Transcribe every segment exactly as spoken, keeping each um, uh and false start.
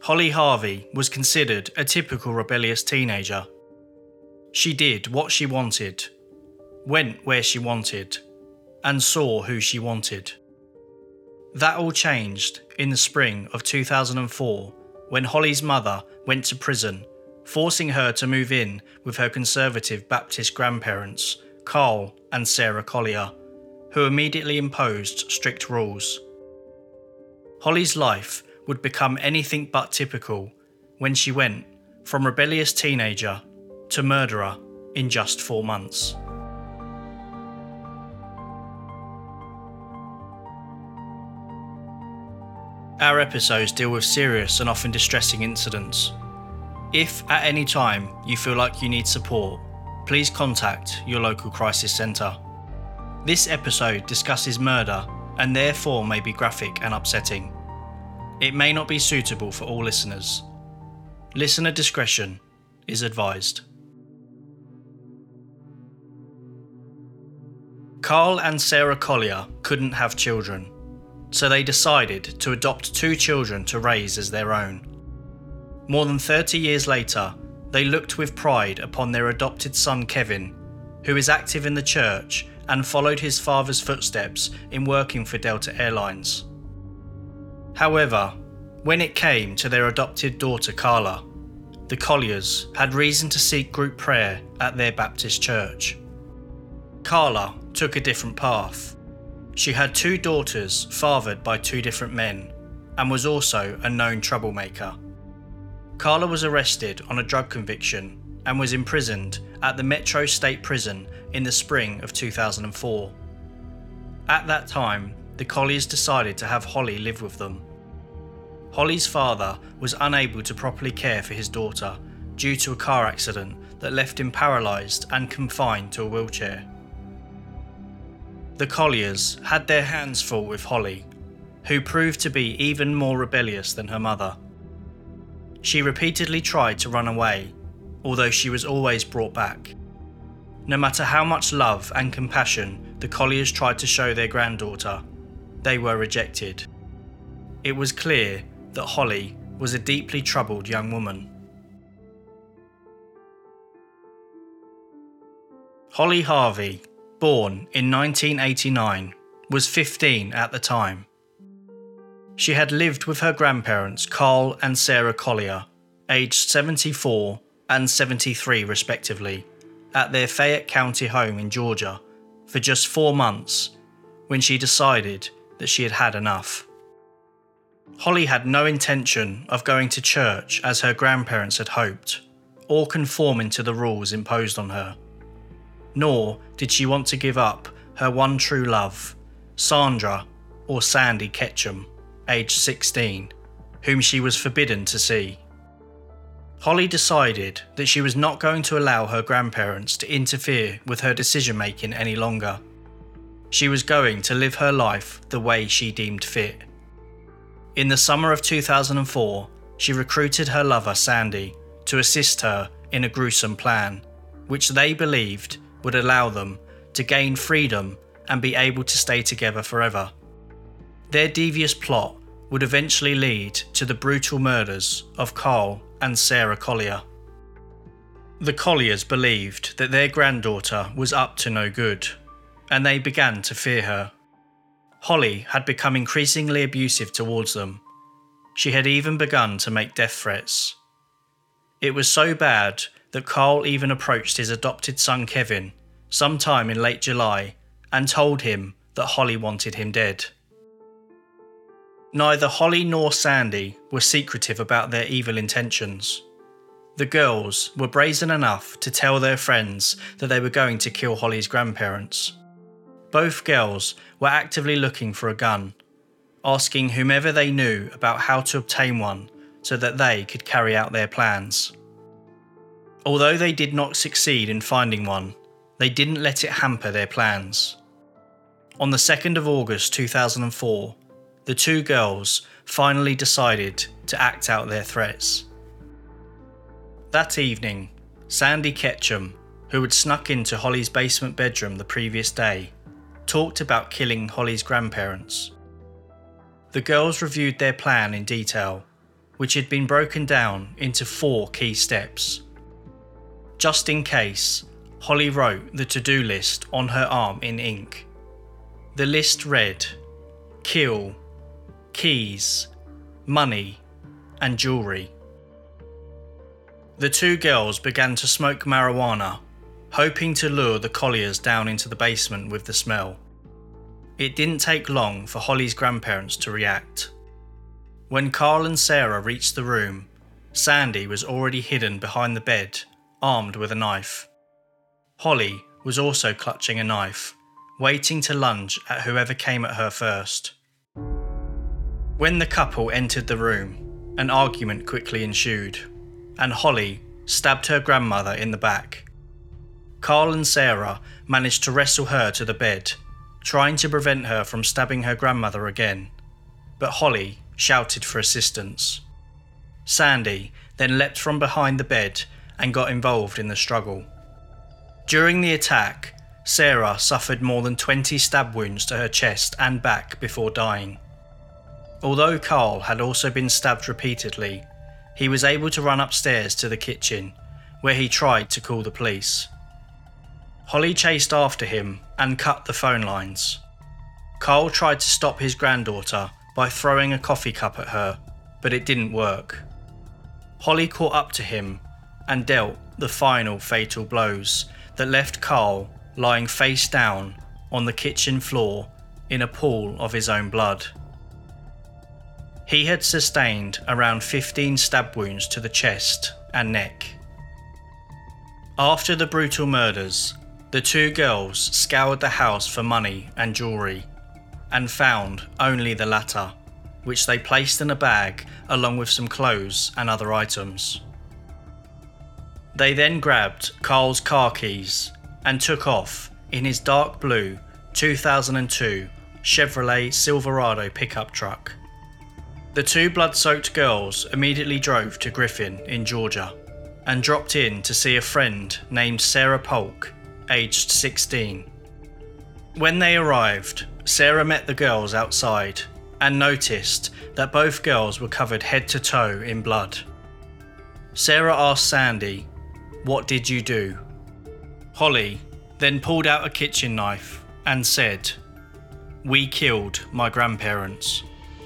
Holly Harvey was considered a typical rebellious teenager. She did what she wanted, went where she wanted, and saw who she wanted. That all changed in the spring of two thousand four when Holly's mother went to prison, forcing her to move in with her conservative Baptist grandparents, Carl and Sarah Collier, who immediately imposed strict rules. Holly's life would become anything but typical when she went from rebellious teenager to murderer in just four months. Our episodes deal with serious and often distressing incidents. If at any time you feel like you need support, please contact your local crisis centre. This episode discusses murder and therefore may be graphic and upsetting. It may not be suitable for all listeners. Listener discretion is advised. Carl and Sarah Collier couldn't have children, so they decided to adopt two children to raise as their own. More than thirty years later, they looked with pride upon their adopted son Kevin, who is active in the church and followed his father's footsteps in working for Delta Airlines. However, when it came to their adopted daughter Carla, the Colliers had reason to seek group prayer at their Baptist church. Carla took a different path. She had two daughters fathered by two different men and was also a known troublemaker. Carla was arrested on a drug conviction and was imprisoned at the Metro State Prison in the spring of two thousand four. At that time, the Colliers decided to have Holly live with them. Holly's father was unable to properly care for his daughter due to a car accident that left him paralysed and confined to a wheelchair. The Colliers had their hands full with Holly, who proved to be even more rebellious than her mother. She repeatedly tried to run away, although she was always brought back. No matter how much love and compassion the Colliers tried to show their granddaughter, they were rejected. It was clear that Holly was a deeply troubled young woman. Holly Harvey, born in nineteen eighty-nine, was fifteen at the time. She had lived with her grandparents Carl and Sarah Collier, aged seventy-four and seventy-three respectively, at their Fayette County home in Georgia for just four months when she decided that she had had enough. Holly had no intention of going to church as her grandparents had hoped, or conforming to the rules imposed on her. Nor did she want to give up her one true love, Sandra or Sandy Ketchum, aged sixteen, whom she was forbidden to see. Holly decided that she was not going to allow her grandparents to interfere with her decision-making any longer. She was going to live her life the way she deemed fit. In the summer of two thousand four, she recruited her lover Sandy to assist her in a gruesome plan, which they believed would allow them to gain freedom and be able to stay together forever. Their devious plot would eventually lead to the brutal murders of Carl and Sarah Collier. The Colliers believed that their granddaughter was up to no good, and they began to fear her. Holly had become increasingly abusive towards them. She had even begun to make death threats. It was so bad that Carl even approached his adopted son Kevin sometime in late July and told him that Holly wanted him dead. Neither Holly nor Sandy were secretive about their evil intentions. The girls were brazen enough to tell their friends that they were going to kill Holly's grandparents. Both girls were actively looking for a gun, asking whomever they knew about how to obtain one so that they could carry out their plans. Although they did not succeed in finding one, they didn't let it hamper their plans. On the second of August two thousand four, the two girls finally decided to act out their threats. That evening, Sandy Ketchum, who had snuck into Holly's basement bedroom the previous day, talked about killing Holly's grandparents. The girls reviewed their plan in detail, which had been broken down into four key steps. Just in case, Holly wrote the to-do list on her arm in ink. The list read: kill, keys, money, and jewellery. The two girls began to smoke marijuana, hoping to lure the Colliers down into the basement with the smell. It didn't take long for Holly's grandparents to react. When Carl and Sarah reached the room, Sandy was already hidden behind the bed, armed with a knife. Holly was also clutching a knife, waiting to lunge at whoever came at her first. When the couple entered the room, an argument quickly ensued, and Holly stabbed her grandmother in the back. Carl and Sarah managed to wrestle her to the bed, trying to prevent her from stabbing her grandmother again, but Holly shouted for assistance. Sandy then leapt from behind the bed and got involved in the struggle. During the attack, Sarah suffered more than twenty stab wounds to her chest and back before dying. Although Carl had also been stabbed repeatedly, he was able to run upstairs to the kitchen, where he tried to call the police. Holly chased after him and cut the phone lines. Carl tried to stop his granddaughter by throwing a coffee cup at her, but it didn't work. Holly caught up to him and dealt the final fatal blows that left Carl lying face down on the kitchen floor in a pool of his own blood. He had sustained around fifteen stab wounds to the chest and neck. After the brutal murders, the two girls scoured the house for money and jewellery, and found only the latter, which they placed in a bag along with some clothes and other items. They then grabbed Carl's car keys and took off in his dark blue two thousand two Chevrolet Silverado pickup truck. The two blood-soaked girls immediately drove to Griffin in Georgia and dropped in to see a friend named Sarah Polk, aged sixteen. When they arrived, Sarah met the girls outside and noticed that both girls were covered head to toe in blood. Sarah asked Sandy, "What did you do?" Holly then pulled out a kitchen knife and said, "We killed my grandparents."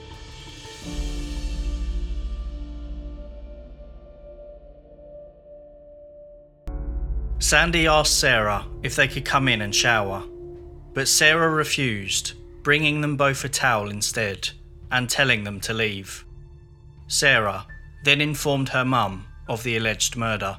Sandy asked Sarah if they could come in and shower, but Sarah refused, bringing them both a towel instead and telling them to leave. Sarah then informed her mum of the alleged murder.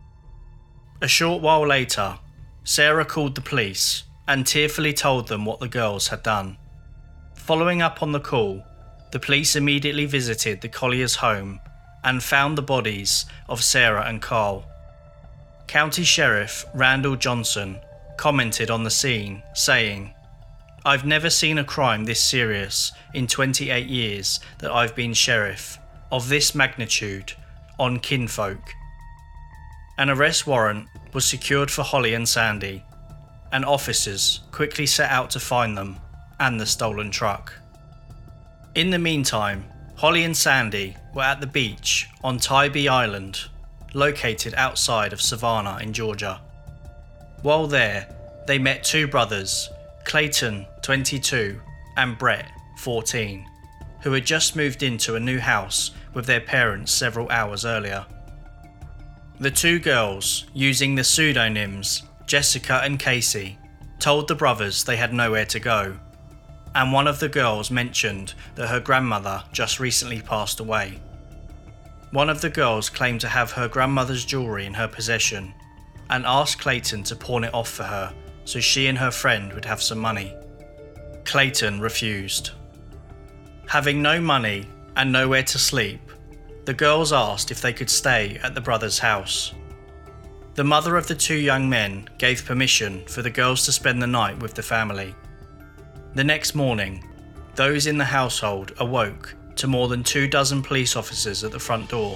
A short while later, Sarah called the police and tearfully told them what the girls had done. Following up on the call, the police immediately visited the Colliers' home and found the bodies of Sarah and Carl. County Sheriff Randall Johnson commented on the scene, saying, "I've never seen a crime this serious in twenty-eight years that I've been sheriff, of this magnitude, on kinfolk." An arrest warrant was secured for Holly and Sandy, and officers quickly set out to find them and the stolen truck. In the meantime, Holly and Sandy were at the beach on Tybee Island, located outside of Savannah in Georgia. While there, they met two brothers, Clayton, twenty-two, and Brett, fourteen, who had just moved into a new house with their parents several hours earlier. The two girls, using the pseudonyms Jessica and Casey, told the brothers they had nowhere to go, and one of the girls mentioned that her grandmother just recently passed away. One of the girls claimed to have her grandmother's jewellery in her possession and asked Clayton to pawn it off for her so she and her friend would have some money. Clayton refused. Having no money and nowhere to sleep, the girls asked if they could stay at the brothers' house. The mother of the two young men gave permission for the girls to spend the night with the family. The next morning, those in the household awoke to more than two dozen police officers at the front door.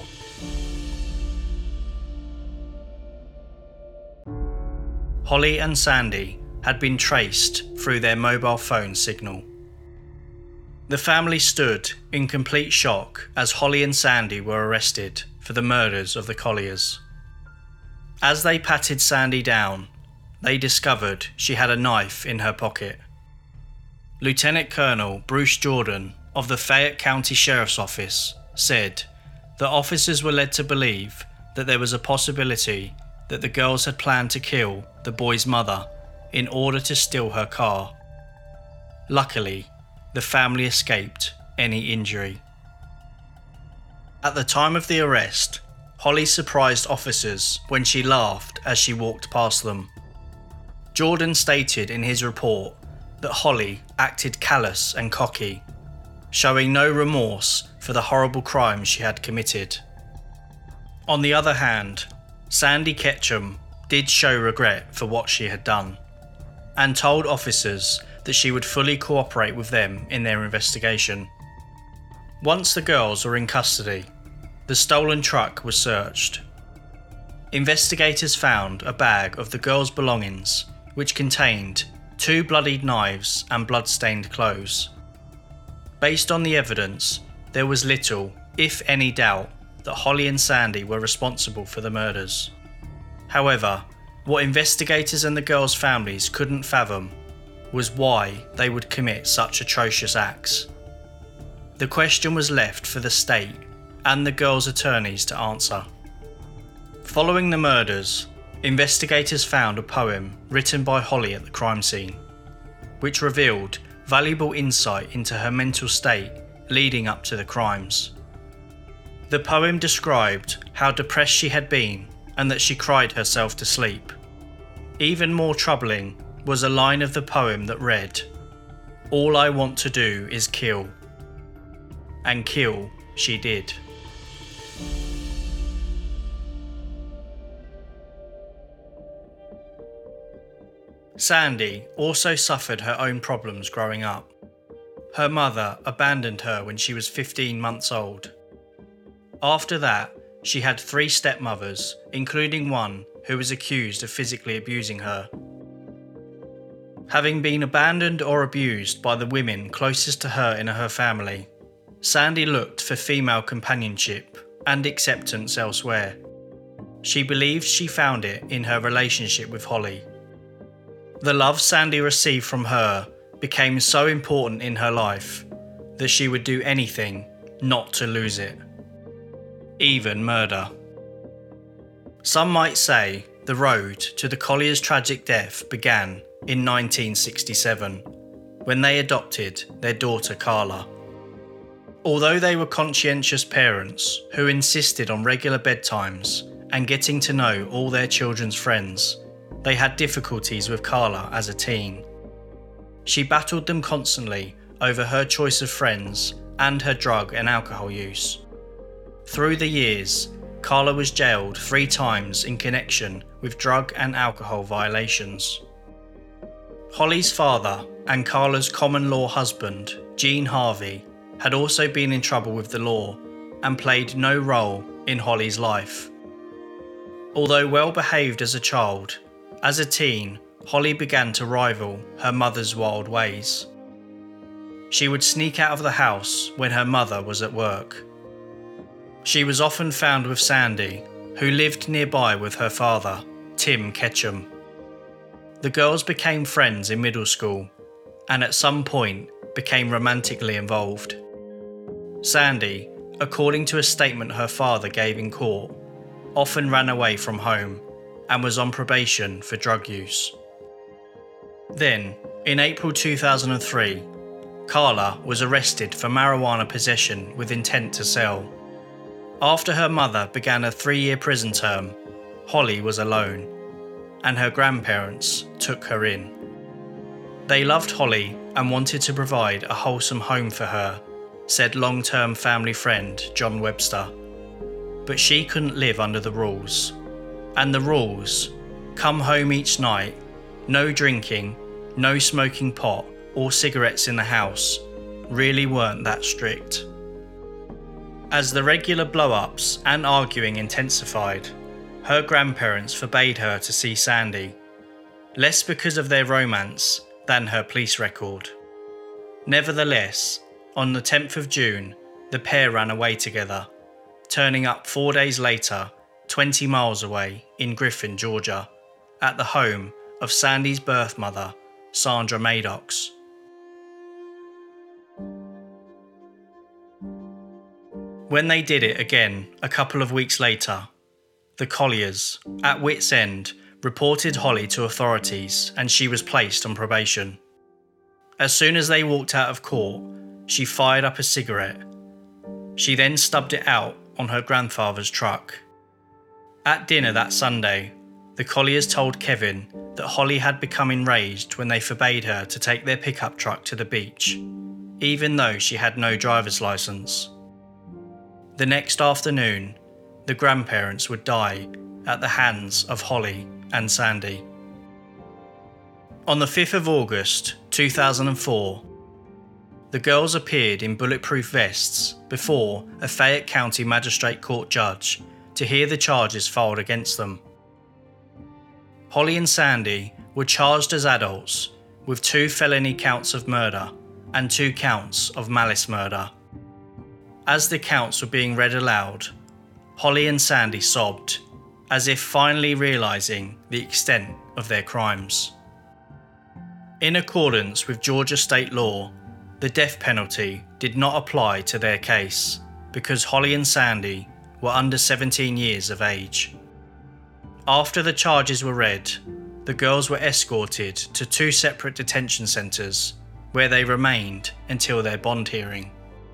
Holly and Sandy had been traced through their mobile phone signal. The family stood in complete shock as Holly and Sandy were arrested for the murders of the Colliers. As they patted Sandy down, they discovered she had a knife in her pocket. Lieutenant Colonel Bruce Jordan of the Fayette County Sheriff's Office said that officers were led to believe that there was a possibility that the girls had planned to kill the boy's mother in order to steal her car. Luckily, the family escaped any injury. At the time of the arrest, Holly surprised officers when she laughed as she walked past them. Jordan stated in his report that Holly acted callous and cocky, showing no remorse for the horrible crimes she had committed. On the other hand, Sandy Ketchum did show regret for what she had done, and told officers that she would fully cooperate with them in their investigation. Once the girls were in custody, the stolen truck was searched. Investigators found a bag of the girls' belongings, which contained two bloodied knives and blood-stained clothes. Based on the evidence, there was little, if any, doubt that Holly and Sandy were responsible for the murders. However, what investigators and the girls' families couldn't fathom was why they would commit such atrocious acts. The question was left for the state and the girls' attorneys to answer. Following the murders, investigators found a poem written by Holly at the crime scene, which revealed valuable insight into her mental state leading up to the crimes. The poem described how depressed she had been and that she cried herself to sleep. Even more troubling was a line of the poem that read, "All I want to do is kill." And kill she did. Sandy also suffered her own problems growing up. Her mother abandoned her when she was fifteen months old. After that, she had three stepmothers, including one who was accused of physically abusing her. Having been abandoned or abused by the women closest to her in her family, Sandy looked for female companionship and acceptance elsewhere. She believed she found it in her relationship with Holly. The love Sandy received from her became so important in her life that she would do anything not to lose it, even murder. Some might say the road to the Colliers' tragic death began in nineteen sixty-seven, when they adopted their daughter Carla. Although they were conscientious parents who insisted on regular bedtimes and getting to know all their children's friends, they had difficulties with Carla as a teen. She battled them constantly over her choice of friends and her drug and alcohol use. Through the years, Carla was jailed three times in connection with drug and alcohol violations. Holly's father and Carla's common-law husband, Gene Harvey, had also been in trouble with the law and played no role in Holly's life. Although well behaved as a child, as a teen, Holly began to rival her mother's wild ways. She would sneak out of the house when her mother was at work. She was often found with Sandy, who lived nearby with her father, Tim Ketchum. The girls became friends in middle school and at some point became romantically involved. Sandy, according to a statement her father gave in court, often ran away from home and was on probation for drug use. Then, in April two thousand three, Carla was arrested for marijuana possession with intent to sell. After her mother began a three-year prison term, Holly was alone, and her grandparents took her in. They loved Holly and wanted to provide a wholesome home for her, said long-term family friend John Webster. But she couldn't live under the rules. And the rules, come home each night, no drinking, no smoking pot or cigarettes in the house, really weren't that strict. As the regular blow-ups and arguing intensified, her grandparents forbade her to see Sandy, less because of their romance than her police record. Nevertheless, On the tenth of June, the pair ran away together, turning up four days later, twenty miles away in Griffin, Georgia, at the home of Sandy's birth mother, Sandra Maddox. When they did it again a couple of weeks later, the Colliers, at wit's end, reported Holly to authorities and she was placed on probation. As soon as they walked out of court, she fired up a cigarette. She then stubbed it out on her grandfather's truck. At dinner that Sunday, the Colliers told Kevin that Holly had become enraged when they forbade her to take their pickup truck to the beach, even though she had no driver's license. The next afternoon, the grandparents would die at the hands of Holly and Sandy. On the fifth of August two thousand four, the girls appeared in bulletproof vests before a Fayette County Magistrate Court judge to hear the charges filed against them. Holly and Sandy were charged as adults with two felony counts of murder and two counts of malice murder. As the counts were being read aloud, Holly and Sandy sobbed, as if finally realising the extent of their crimes. In accordance with Georgia state law, the death penalty did not apply to their case because Holly and Sandy were under seventeen years of age. After the charges were read, the girls were escorted to two separate detention centres where they remained until their bond hearing.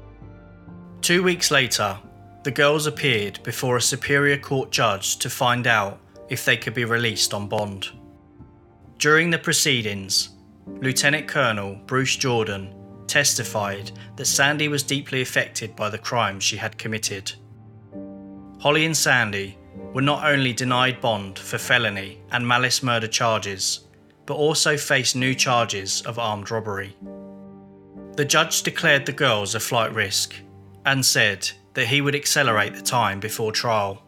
Two weeks later, the girls appeared before a Superior Court judge to find out if they could be released on bond. During the proceedings, Lieutenant Colonel Bruce Jordan testified that Sandy was deeply affected by the crimes she had committed. Holly and Sandy were not only denied bond for felony and malice murder charges, but also faced new charges of armed robbery. The judge declared the girls a flight risk and said that he would accelerate the time before trial.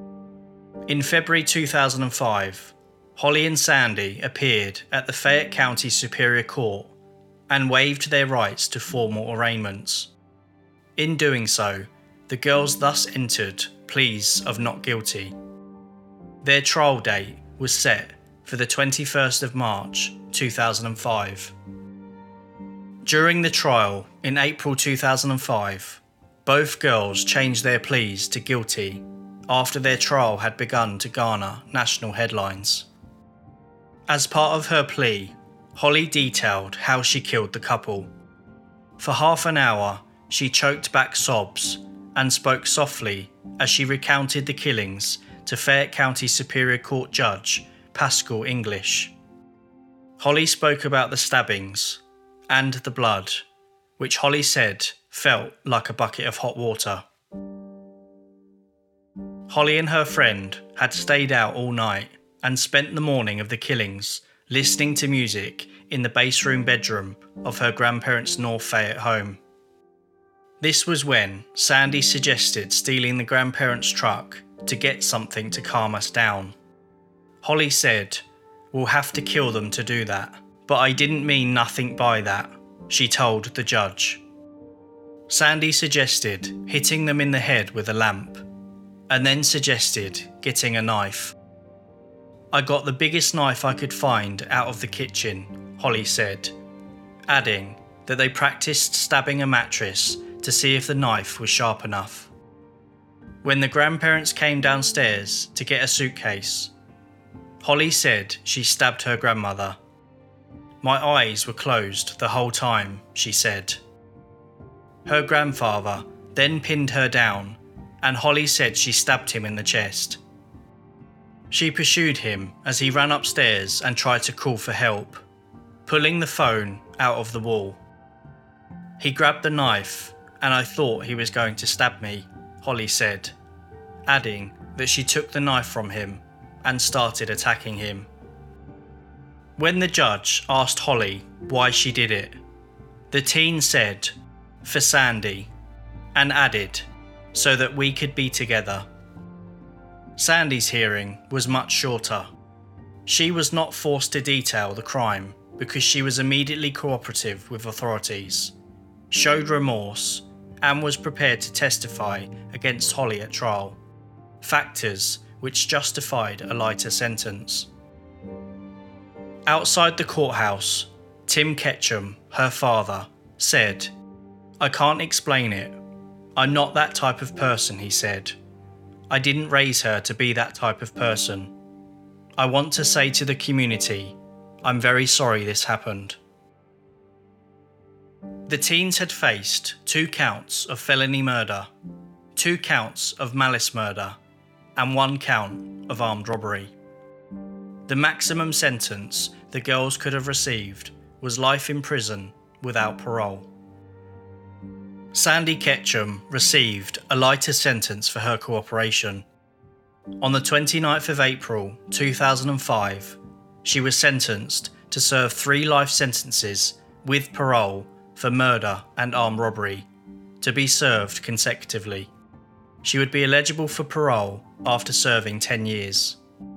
In February two thousand five, Holly and Sandy appeared at the Fayette County Superior Court and waived their rights to formal arraignments. In doing so, the girls thus entered pleas of not guilty. Their trial date was set for the twenty-first of March two thousand five. During the trial in April two thousand five, both girls changed their pleas to guilty after their trial had begun to garner national headlines. As part of her plea, Holly detailed how she killed the couple. For half an hour, she choked back sobs and spoke softly as she recounted the killings to Fayette County Superior Court Judge Pascal English. Holly spoke about the stabbings and the blood, which Holly said felt like a bucket of hot water. Holly and her friend had stayed out all night and spent the morning of the killings listening to music in the base room bedroom of her grandparents' North Fayette home. This was when Sandy suggested stealing the grandparents' truck to get something to calm us down. Holly said, "We'll have to kill them to do that, but I didn't mean nothing by that," she told the judge. Sandy suggested hitting them in the head with a lamp, and then suggested getting a knife. "I got the biggest knife I could find out of the kitchen," Holly said, adding that they practiced stabbing a mattress to see if the knife was sharp enough. When the grandparents came downstairs to get a suitcase, Holly said she stabbed her grandmother. "My eyes were closed the whole time," she said. Her grandfather then pinned her down, and Holly said she stabbed him in the chest. She pursued him as he ran upstairs and tried to call for help, pulling the phone out of the wall. "He grabbed the knife, and I thought he was going to stab me," Holly said, adding that she took the knife from him and started attacking him. When the judge asked Holly why she did it, the teen said, "For Sandy," and added, "so that we could be together." Sandy's hearing was much shorter. She was not forced to detail the crime because she was immediately cooperative with authorities. showed remorse, and was prepared to testify against Holly at trial, factors which justified a lighter sentence. Outside the courthouse, Tim Ketchum, her father, said, "I can't explain it. I'm not that type of person," he said. "I didn't raise her to be that type of person. I want to say to the community, I'm very sorry this happened." The teens had faced two counts of felony murder, two counts of malice murder, and one count of armed robbery. The maximum sentence the girls could have received was life in prison without parole. Sandy Ketchum received a lighter sentence for her cooperation. On the twenty-ninth of April two thousand five, she was sentenced to serve three life sentences with parole for murder and armed robbery, to be served consecutively. She would be eligible for parole after serving ten years.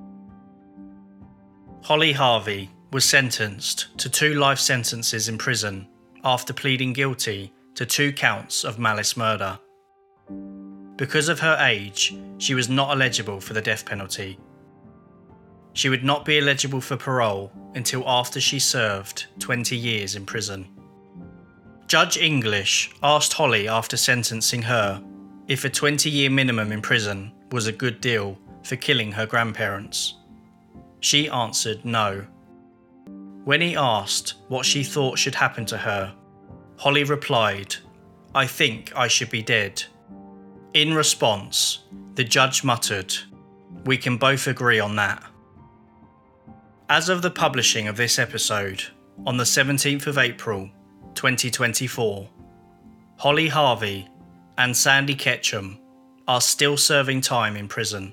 Holly Harvey was sentenced to two life sentences in prison after pleading guilty to two counts of malice murder. Because of her age, she was not eligible for the death penalty. She would not be eligible for parole until after she served twenty years in prison. Judge English asked Holly after sentencing her if a twenty-year minimum in prison was a good deal for killing her grandparents. She answered no. When he asked what she thought should happen to her, Holly replied, "I think I should be dead." In response, the judge muttered, "We can both agree on that." As of the publishing of this episode, on the seventeenth of April, twenty twenty-four, Holly Harvey and Sandy Ketchum are still serving time in prison.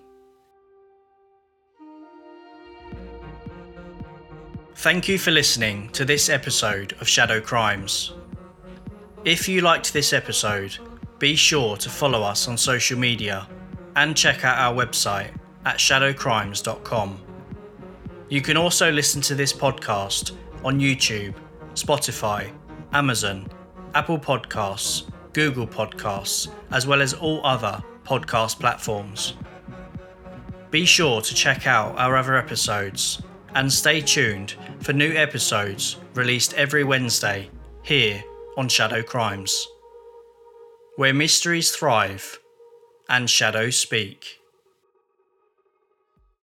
Thank you for listening to this episode of Shadow Crimes. If you liked this episode, be sure to follow us on social media and check out our website at shadow crimes dot com. You can also listen to this podcast on YouTube, Spotify, Amazon, Apple Podcasts, Google Podcasts, as well as all other podcast platforms. Be sure to check out our other episodes and stay tuned for new episodes released every Wednesday here on Shadow Crimes, where mysteries thrive and shadows speak.